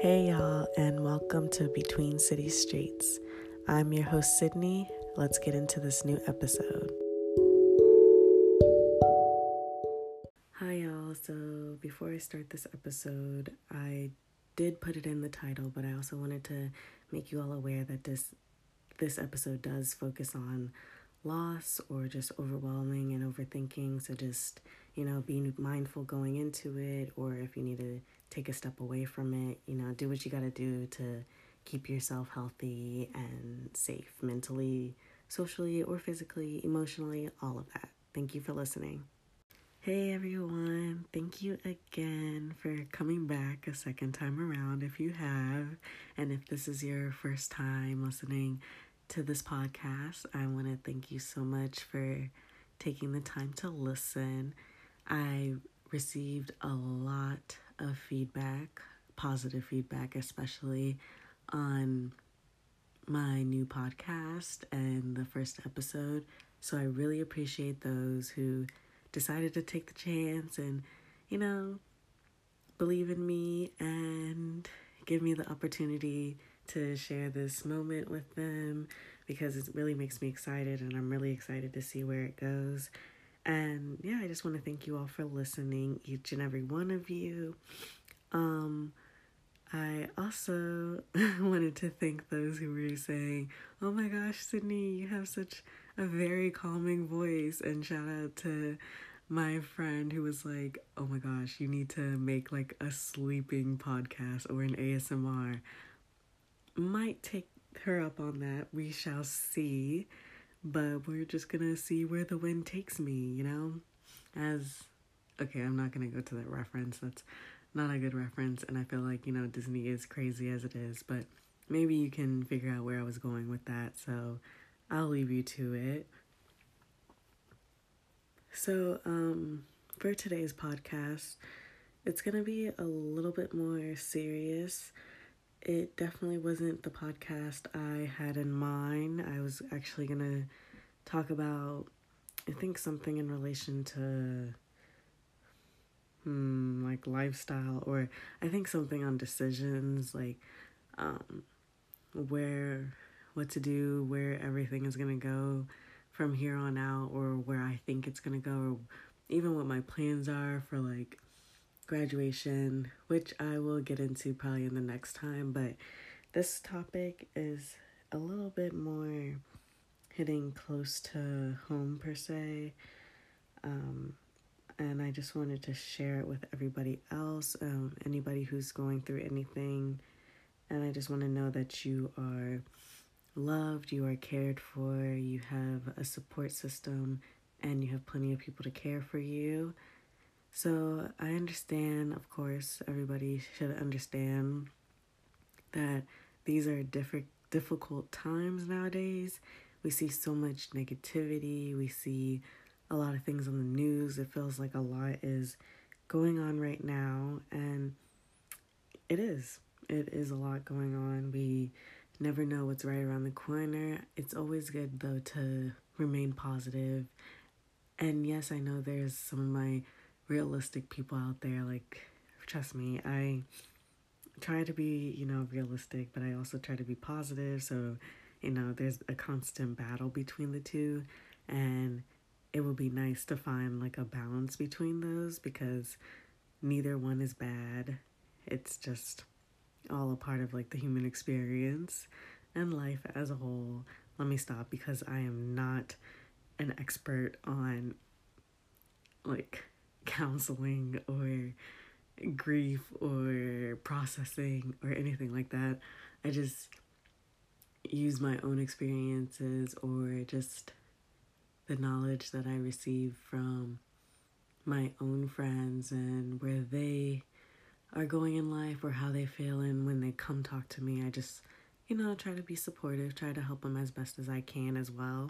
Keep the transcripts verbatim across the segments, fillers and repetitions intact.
Hey y'all, and welcome to Between City Streets. I'm your host, Sydney. Let's get into this new episode. Hi y'all, so before I start this episode, I did put it in the title, but I also wanted to make you all aware that this this episode does focus on loss or just overwhelming and overthinking. So just, you know, be mindful going into it, or if you need to take a step away from it, you know, do what you got to do to keep yourself healthy and safe mentally, socially, or physically, emotionally, all of that. Thank you for listening. Hey everyone, thank you again for coming back a second time around if you have, and if this is your first time listening to this podcast, I want to thank you so much for taking the time to listen. I received a lot of feedback, positive feedback, especially on my new podcast and the first episode. So I really appreciate those who decided to take the chance and, you know, believe in me and give me the opportunity to share this moment with them, because it really makes me excited, and I'm really excited to see where it goes. And yeah, I just want to thank you all for listening, each and every one of you. Um, I also wanted to thank those who were saying, oh my gosh, Sydney, you have such a very calming voice. And shout out to my friend who was like, oh my gosh, you need to make like a sleeping podcast or an A S M R. Might take her up on that. We shall see. But we're just gonna see where the wind takes me, you know? As, okay, I'm not gonna go to that reference. That's not a good reference. And I feel like, you know, Disney is crazy as it is. But maybe you can figure out where I was going with that. So I'll leave you to it. So, um, for today's podcast, it's gonna be a little bit more serious. It definitely wasn't the podcast I had in mind. I was actually going to talk about, I think, something in relation to, hmm, like lifestyle, or I think something on decisions, like um, where, what to do, where everything is going to go from here on out, or where I think it's going to go, or even what my plans are for, like, graduation, which I will get into probably in the next time. But this topic is a little bit more hitting close to home per se, um, and I just wanted to share it with everybody else, um, anybody who's going through anything, and I just want to know that you are loved, you are cared for, you have a support system, and you have plenty of people to care for you. So I understand, of course, everybody should understand that these are different, difficult times nowadays. We see so much negativity. We see a lot of things on the news. It feels like a lot is going on right now, and it is. It is a lot going on. We never know what's right around the corner. It's always good, though, to remain positive. And yes, I know there's some of my realistic people out there, like, trust me, I try to be, you know, realistic, but I also try to be positive, so, you know, there's a constant battle between the two, and it would be nice to find, like, a balance between those, because neither one is bad. It's just all a part of, like, the human experience and life as a whole. Let me stop, because I am not an expert on, like, counseling or grief or processing or anything like that. I just use my own experiences or just the knowledge that I receive from my own friends and where they are going in life or how they feel, and when they come talk to me, I just, you know, try to be supportive, try to help them as best as I can as well.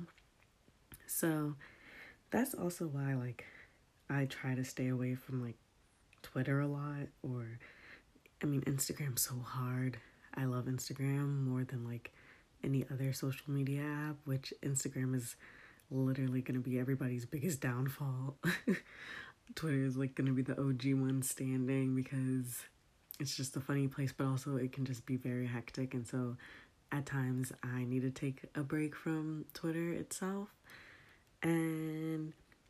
So that's also why, like, I try to stay away from, like, Twitter a lot, or, I mean, Instagram's so hard. I love Instagram more than, like, any other social media app, which Instagram is literally going to be everybody's biggest downfall. Twitter is, like, going to be the O G one standing, because it's just a funny place, but also it can just be very hectic. And so at times I need to take a break from Twitter itself. And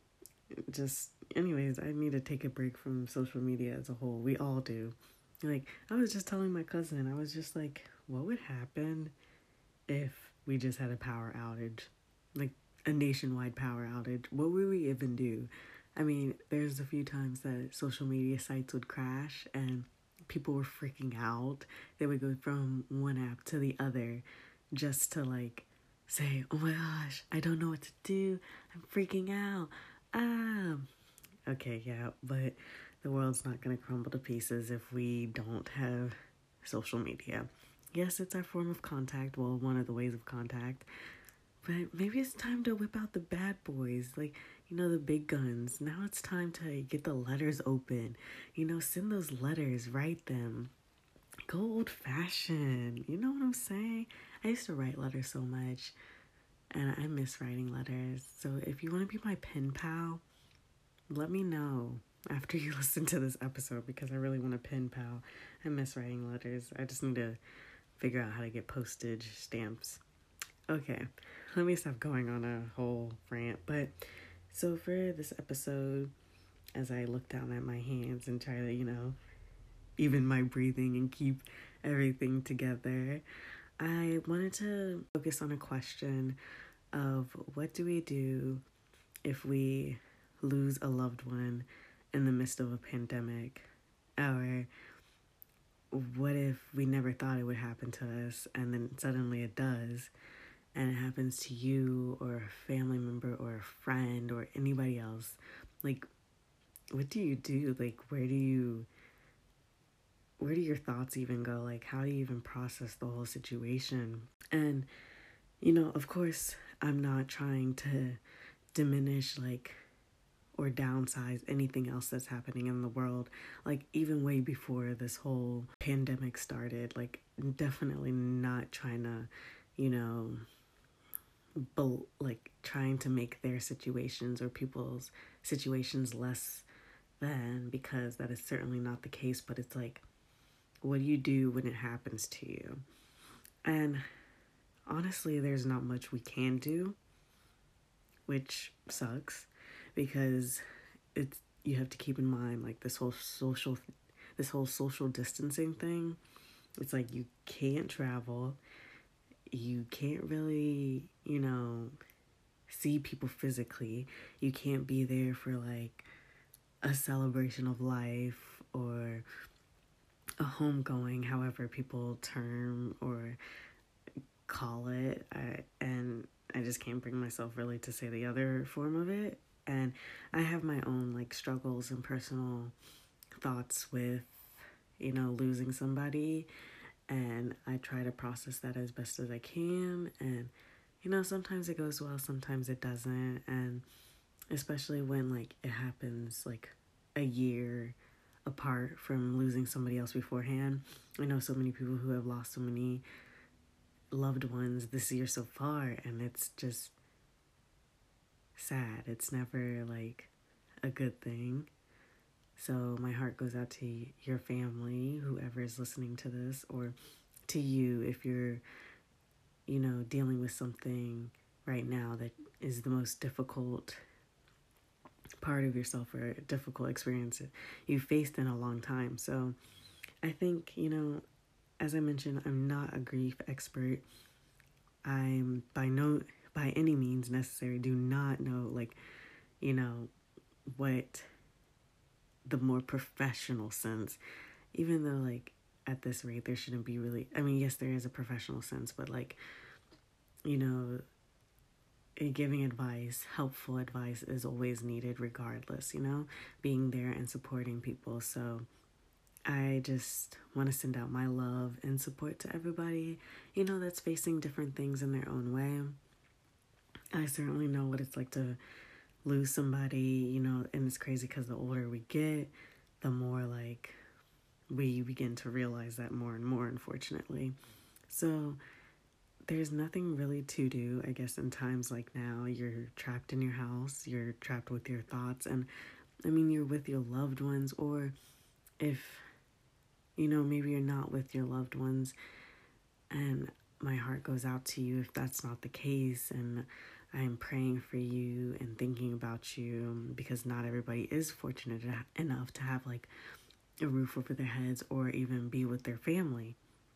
just, anyways, I need to take a break from social media as a whole. We all do. Like, I was just telling my cousin, I was just like, what would happen if we just had a power outage? Like, a nationwide power outage. What would we even do? I mean, there's a few times that social media sites would crash and people were freaking out. They would go from one app to the other just to, like, say, oh my gosh, I don't know what to do. I'm freaking out. Ah. Okay, yeah, but the world's not going to crumble to pieces if we don't have social media. Yes, it's our form of contact. Well, one of the ways of contact. But maybe it's time to whip out the bad boys. Like, you know, the big guns. Now it's time to get the letters open. You know, send those letters. Write them. Go old-fashioned. You know what I'm saying? I used to write letters so much. And I miss writing letters. So if you want to be my pen pal, let me know after you listen to this episode, because I really want a pen pal. I miss writing letters. I just need to figure out how to get postage stamps. Okay, let me stop going on a whole rant. But so for this episode, as I look down at my hands and try to, you know, even my breathing and keep everything together, I wanted to focus on a question of what do we do if we lose a loved one in the midst of a pandemic? Or what if we never thought it would happen to us and then suddenly it does, and it happens to you or a family member or a friend or anybody else? Like, what do you do? Like, where do you, where do your thoughts even go? Like, how do you even process the whole situation? And, you know, of course, I'm not trying to diminish, like, or downsize anything else that's happening in the world. Like, even way before this whole pandemic started, like, definitely not trying to, you know, bel- like, trying to make their situations or people's situations less than, because that is certainly not the case. But it's like, what do you do when it happens to you? And honestly, there's not much we can do, which sucks, because it's, you have to keep in mind, like, this whole social this whole social distancing thing. It's like you can't travel, you can't really, you know, see people physically, you can't be there for like a celebration of life or a homegoing, however people term or call it. I, and I just can't bring myself really to say the other form of it. And I have my own, like, struggles and personal thoughts with, you know, losing somebody. And I try to process that as best as I can. And, you know, sometimes it goes well, sometimes it doesn't. And especially when, like, it happens, like, a year apart from losing somebody else beforehand. I know so many people who have lost so many loved ones this year so far. And it's just sad. It's never like a good thing. So my heart goes out to your family, whoever is listening to this, or to you if you're, you know, dealing with something right now that is the most difficult part of yourself or a difficult experience you've faced in a long time. So I think, you know, as I mentioned, I'm not a grief expert. I'm by no by any means necessary do not know, like, you know, what the more professional sense, even though, like, at this rate there shouldn't be really, I mean, yes, there is a professional sense, but, like, you know, giving advice, helpful advice is always needed regardless, you know, being there and supporting people. So I just want to send out my love and support to everybody, you know, that's facing different things in their own way. I certainly know what it's like to lose somebody, you know, and it's crazy because the older we get, the more, like, we begin to realize that more and more, unfortunately. So there's nothing really to do, I guess, in times like now. You're trapped in your house, you're trapped with your thoughts, and I mean, you're with your loved ones, or if you know, maybe you're not with your loved ones, and my heart goes out to you if that's not the case. And I'm praying for you and thinking about you, because not everybody is fortunate enough to have like a roof over their heads or even be with their family.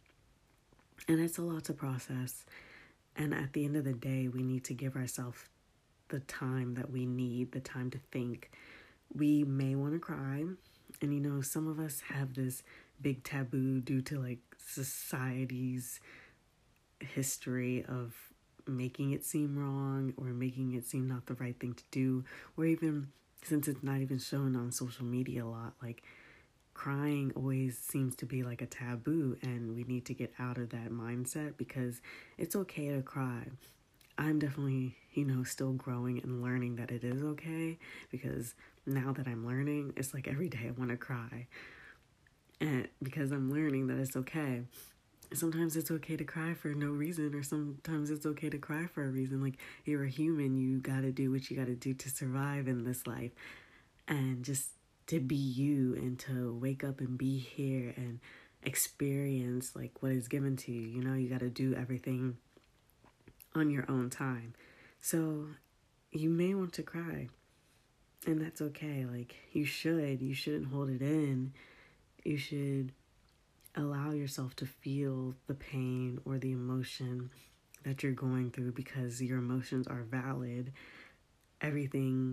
And it's a lot to process. And at the end of the day, we need to give ourselves the time that we need, the time to think. We may want to cry. And, you know, some of us have this big taboo due to like society's history of making it seem wrong or making it seem not the right thing to do. Or even, since it's not even shown on social media a lot, like crying always seems to be like a taboo, and we need to get out of that mindset, because it's okay to cry. I'm definitely, you know, still growing and learning that it is okay, because now that I'm learning, it's like every day I want to cry. And because I'm learning that it's okay. Sometimes it's okay to cry for no reason, or sometimes it's okay to cry for a reason. Like, you're a human, you gotta do what you gotta do to survive in this life. And just to be you, and to wake up and be here and experience like what is given to you. You know, you got to do everything on your own time. So you may want to cry, and that's okay. Like, you should, you shouldn't hold it in. You should allow yourself to feel the pain or the emotion that you're going through, because your emotions are valid. Everything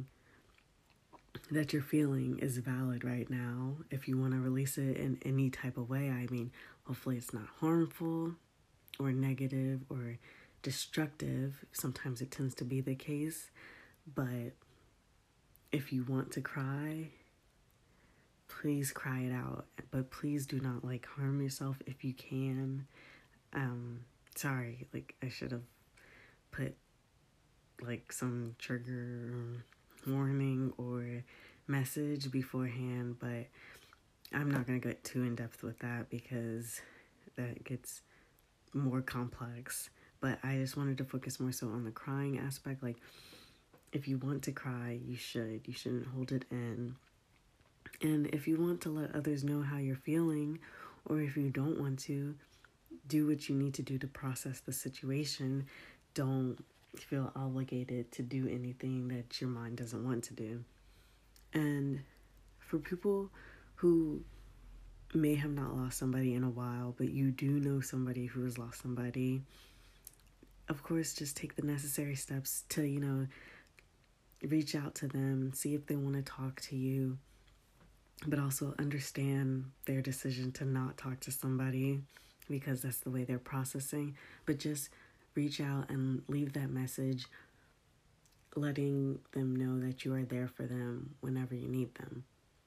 that you're feeling is valid right now. If you want to release it in any type of way, I mean, hopefully it's not harmful or negative or destructive. Sometimes it tends to be the case. But if you want to cry, please cry it out. But please do not like harm yourself if you can. Um, sorry, like I should have put like some trigger warning or message beforehand, but I'm not going to get too in depth with that, because that gets more complex. But I just wanted to focus more so on the crying aspect. Like, if you want to cry, you should. You shouldn't hold it in. And if you want to let others know how you're feeling, or if you don't want to, do what you need to do to process the situation. Don't feel obligated to do anything that your mind doesn't want to do. And for people who may have not lost somebody in a while, but you do know somebody who has lost somebody, of course, just take the necessary steps to, you know, reach out to them, see if they want to talk to you, but also understand their decision to not talk to somebody, because that's the way they're processing. But just reach out and leave that message, letting them know that you are there for them whenever you need them.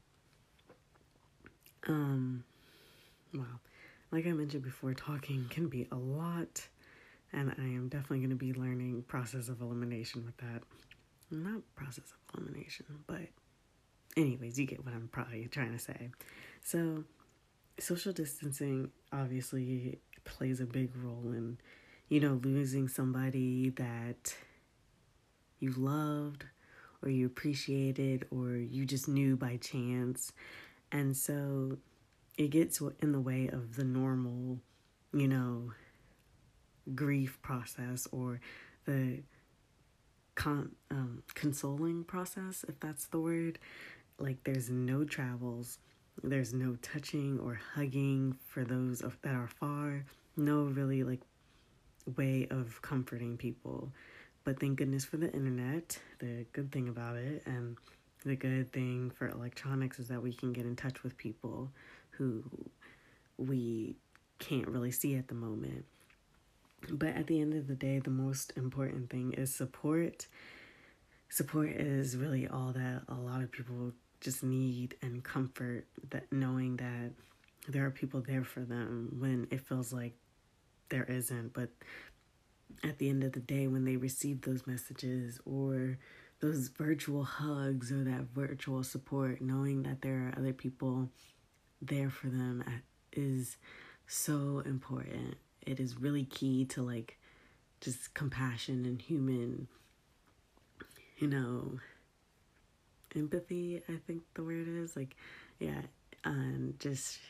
Um, wow. Like I mentioned before, talking can be a lot, and I am definitely going to be learning process of elimination with that. Not process of elimination, but anyways, you get what I'm probably trying to say. So, social distancing obviously plays a big role in, you know, losing somebody that you loved or you appreciated or you just knew by chance. And so it gets in the way of the normal, you know, grief process, or the con- um, consoling process, if that's the word. Like, there's no travels, there's no touching or hugging for those of, that are far, no really like way of comforting people. But thank goodness for the internet. The good thing about it, and the good thing for electronics, is that we can get in touch with people who we can't really see at the moment. But at the end of the day, the most important thing is support. Support is really all that a lot of people just need, and comfort, that knowing that there are people there for them when it feels like there isn't. But at the end of the day, when they receive those messages or those virtual hugs or that virtual support, knowing that there are other people there for them is so important. It is really key to like just compassion and human, you know, empathy, I think the word is. Like, yeah, and just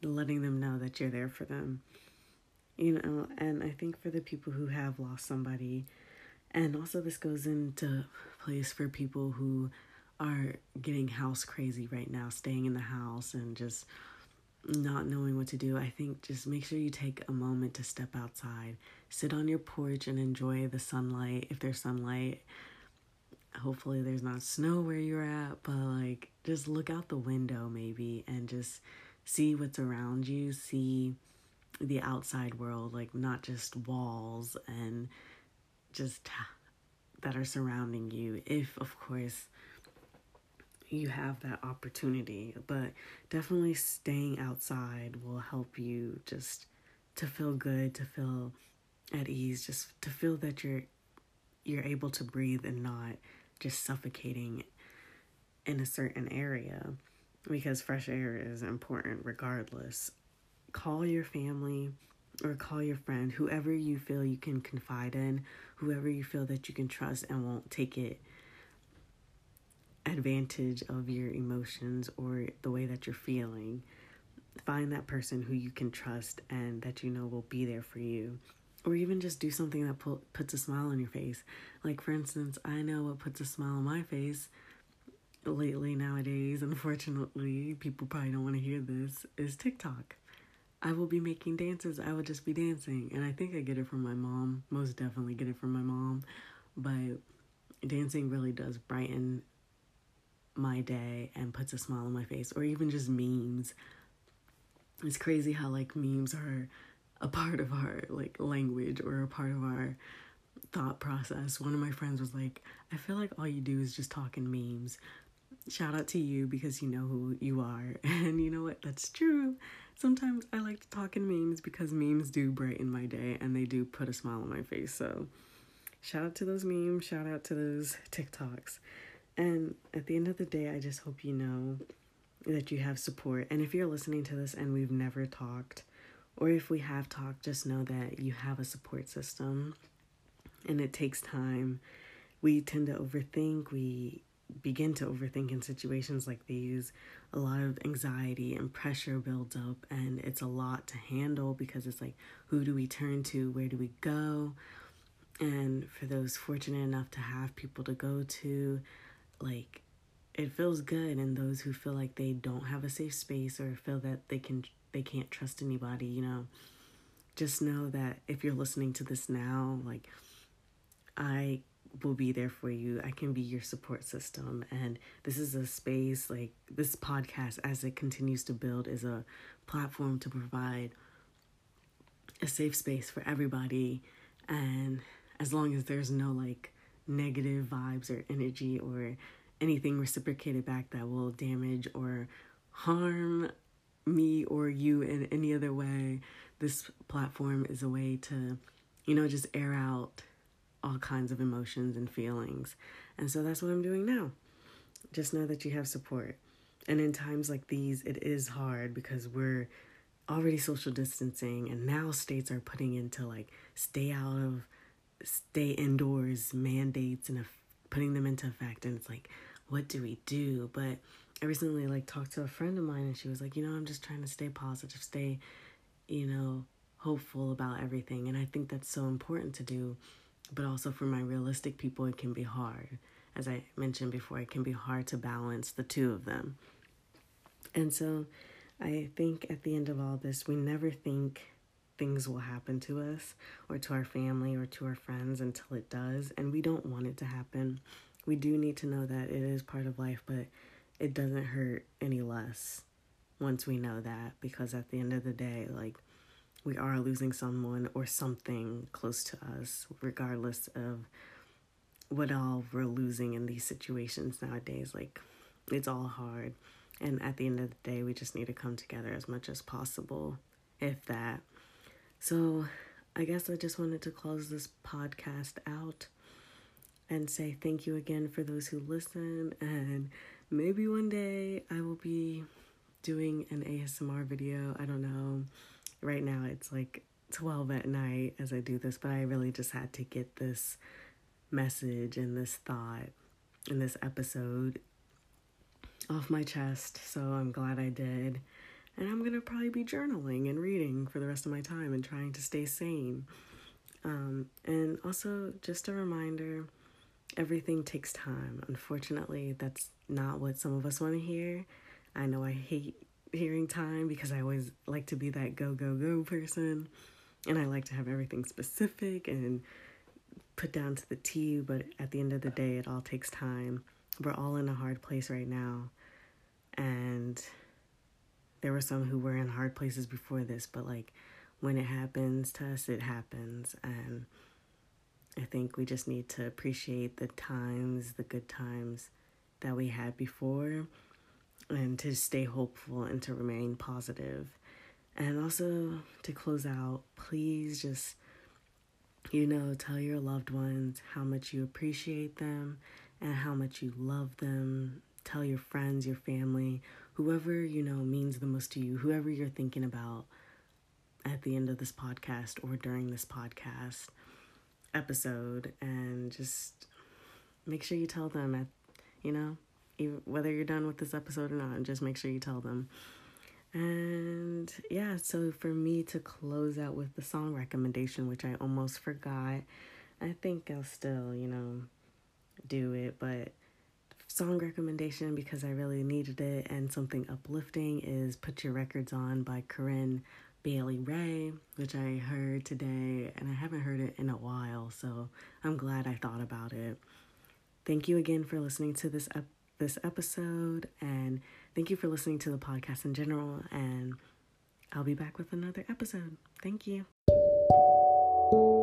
letting them know that you're there for them. You know, and I think for the people who have lost somebody, and also this goes into place for people who are getting house crazy right now, staying in the house and just not knowing what to do. I think just make sure you take a moment to step outside, sit on your porch and enjoy the sunlight. If there's sunlight, hopefully there's not snow where you're at, but like just look out the window maybe and just see what's around you, see the outside world, like not just walls and just that are surrounding you, if of course you have that opportunity. But definitely staying outside will help you just to feel good, to feel at ease, just to feel that you're you're able to breathe and not just suffocating in a certain area, because fresh air is important regardless. Call your family or call your friend, whoever you feel you can confide in, whoever you feel that you can trust and won't take it advantage of your emotions or the way that you're feeling. Find that person who you can trust and that you know will be there for you. Or even just do something that pu- puts a smile on your face. Like, for instance, I know what puts a smile on my face lately nowadays, unfortunately, people probably don't want to hear this, is TikTok. I will be making dances. I will just be dancing. And I think I get it from my mom. Most definitely get it from my mom. But dancing really does brighten my day and puts a smile on my face. Or even just memes. It's crazy how, like, memes are a part of our, like, language or a part of our thought process. One of my friends was like, I feel like all you do is just talk in memes. Shout out to you, because you know who you are. And you know what? That's true. Sometimes I like to talk in memes because memes do brighten my day and they do put a smile on my face. So shout out to those memes. Shout out to those TikToks. And at the end of the day, I just hope you know that you have support. And if you're listening to this and we've never talked, or if we have talked, just know that you have a support system. And it takes time. We tend to overthink. We begin to overthink in situations like these. A lot of anxiety and pressure builds up, and it's a lot to handle because it's like, who do we turn to? Where do we go? And for those fortunate enough to have people to go to, like, it feels good. And those who feel like they don't have a safe space or feel that they can they can't trust anybody, you know, just know that if you're listening to this now, like, I will be there for you. I can be your support system. And this is a space, like, this podcast, as it continues to build, is a platform to provide a safe space for everybody. And as long as there's no, like, negative vibes or energy or anything reciprocated back that will damage or harm me or you in any other way, this platform is a way to, you know, just air out all kinds of emotions and feelings. And so that's what I'm doing now. Just know that you have support. And in times like these, it is hard because we're already social distancing, and now states are putting into, like, stay out of, stay indoors mandates and putting them into effect. And it's like, what do we do? But I recently, like, talked to a friend of mine, and she was like, you know, I'm just trying to stay positive, stay, you know, hopeful about everything. And I think that's so important to do. But also for my realistic people, it can be hard. As I mentioned before, it can be hard to balance the two of them. And so I think at the end of all this, we never think things will happen to us or to our family or to our friends until it does. And we don't want it to happen. We do need to know that it is part of life, but it doesn't hurt any less once we know that. Because at the end of the day, like, we are losing someone or something close to us, regardless of what all we're losing in these situations nowadays. Like, it's all hard. And at the end of the day, we just need to come together as much as possible, if that. So I guess I just wanted to close this podcast out and say thank you again for those who listen. And maybe one day I will be doing an A S M R video. I don't know. Right now it's like twelve at night as I do this, but I really just had to get this message and this thought in this episode off my chest. So I'm glad I did. And I'm going to probably be journaling and reading for the rest of my time and trying to stay sane. Um, and also, just a reminder, everything takes time. Unfortunately, that's not what some of us want to hear. I know I hate hearing time because I always like to be that go, go, go person. And I like to have everything specific and put down to the T. But at the end of the day, it all takes time. We're all in a hard place right now. And there were some who were in hard places before this. But like, when it happens to us, it happens. And I think we just need to appreciate the times, the good times that we had before, and to stay hopeful and to remain positive. And also, to close out, please just, you know, tell your loved ones how much you appreciate them and how much you love them. Tell your friends, your family, whoever, you know, means the most to you, whoever you're thinking about at the end of this podcast or during this podcast episode, and just make sure you tell them at, you know, even, whether you're done with this episode or not, just make sure you tell them. And yeah, so for me to close out with the song recommendation, which I almost forgot, I think I'll still, you know, do it, but song recommendation, because I really needed it and something uplifting, is Put Your Records On by Corinne Bailey Rae, which I heard today, and I haven't heard it in a while, so I'm glad I thought about it. Thank you again for listening to this ep- this episode, and thank you for listening to the podcast in general, and I'll be back with another episode. Thank you.